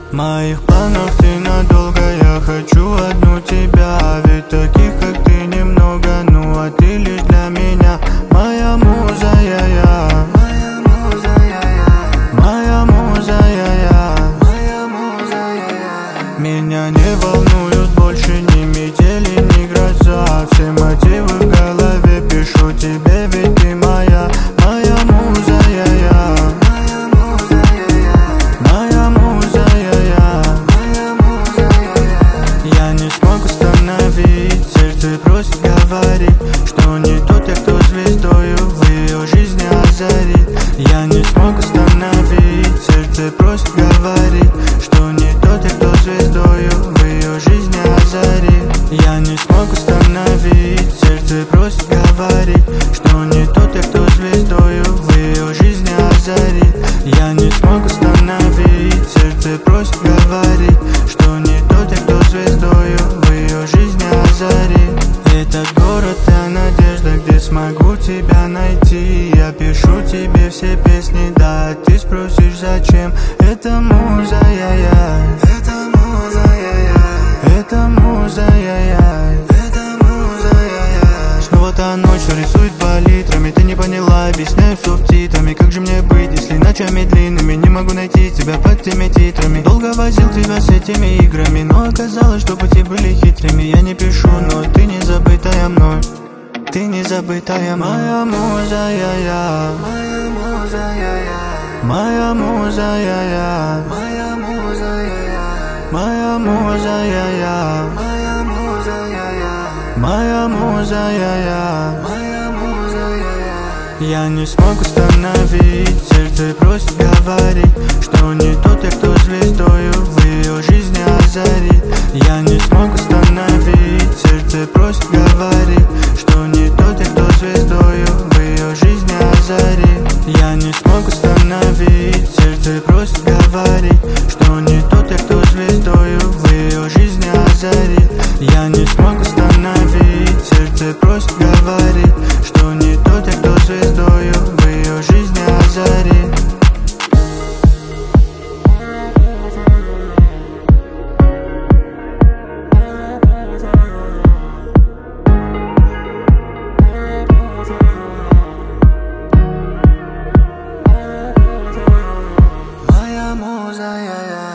Моих планов ты надолго, я хочу одну тебя. Ведь таких, как ты, немного, ну а ты лишь для меня. Моя муза, я. Моя муза, я. Моя муза, я. Моя муза, я. Меня не волнуют больше ни метели, ни гроза. Все мотивы в голове пишу тебе, ведь ты моя. Моя муза, я. Моя муза, я. Моя муза, я. Моя муза, я. Я не смог остановить, сердце просит говорить, что не тот, кто звездою в ее жизни озарит. Я не смог остановить, сердце просит говорить, что не тот, кто звездою в ее жизни озарит. Я не смог остановить, сердце просит говорить, что не тот, кто звездою в ее жизни озарит. Я не смог остановить, сердце просит говорить, что не тот, кто звездою в ее жизни озарит. Этот город — та надежда, где смогу тебя найти. Я пишу тебе все песни, да, ты спросишь зачем. Это муза, я. Это муза, я. Это муза, я. Это муза, я. Снова та ночь, что рисует палитрами. Ты не поняла, объясняю субтитрами. Как же мне быть, если ночами длинными не могу найти тебя под теми титрами? Долго возил тебя с этими играми, но оказалось, что пути были хитрыми. Я не пишу, но ты не забытая мной. Ты не забытая мной. Моя муза, я. Моя муза, я. Моя муза, я. Моя муза, я. Моя муза, я. Моя муза, я. Моя муза, я. Моя муза, я. Я не смог остановить, сердце просит говорить, что не тот, кто звездою в ее жизни озарит. Я не смог остановить, сердце просит говорить, что не тот, кто звездою в ее жизни озарит. Я не смог остановить, сердце просит говорить, что не тот, кто звездою в ее жизни озарит. Я не смог остановить, сердце просит говорить, что не тот, кто звездою в ее жизни озарит. Моя муза, я.